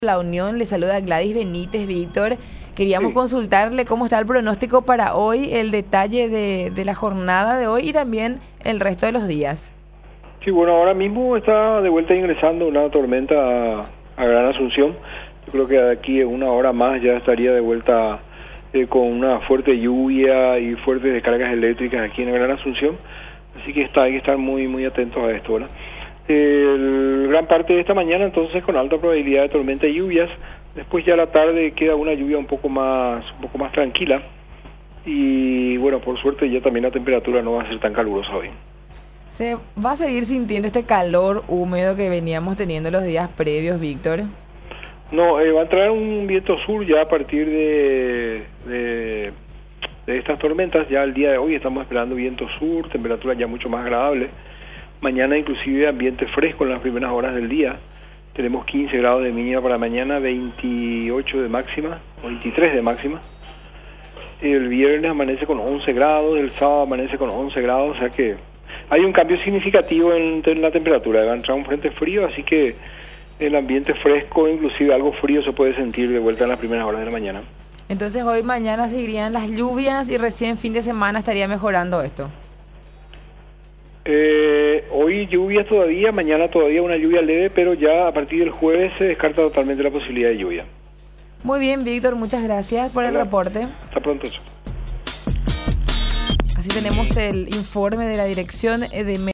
La Unión, le saluda Gladys Benítez, Víctor. Queríamos consultarle cómo está el pronóstico para hoy, el detalle de la jornada de hoy y también el resto de los días. Sí, bueno, ahora mismo está de vuelta ingresando una tormenta a Gran Asunción. Yo creo que de aquí en una hora más ya estaría de vuelta con una fuerte lluvia y fuertes descargas eléctricas aquí en Gran Asunción. Así que hay que estar muy atentos a esto, ¿verdad? Gran parte de esta mañana entonces con alta probabilidad de tormenta y lluvias. Después ya a la tarde queda una lluvia un poco más tranquila. Y bueno, por suerte ya también la temperatura no va a ser tan calurosa hoy. ¿Se va a seguir sintiendo este calor húmedo que veníamos teniendo los días previos, Víctor? No, va a entrar un viento sur ya a partir de estas tormentas. Ya el día de hoy estamos esperando viento sur, temperatura ya mucho más agradable. Mañana inclusive ambiente fresco en las primeras horas del día. Tenemos 15 grados de mínima para mañana, 28 de máxima, 23 de máxima. El viernes amanece con 11 grados, el sábado amanece con 11 grados, o sea que hay un cambio significativo en la temperatura. Va a entrar un frente frío, así que el ambiente fresco, inclusive algo frío, se puede sentir de vuelta en las primeras horas de la mañana. Entonces hoy, mañana seguirían las lluvias y recién fin de semana estaría mejorando esto. Hoy lluvias todavía, mañana todavía una lluvia leve, pero ya a partir del jueves se descarta totalmente la posibilidad de lluvia. Muy bien, Víctor, muchas gracias por el reporte. Hasta pronto. Así tenemos el informe de la Dirección de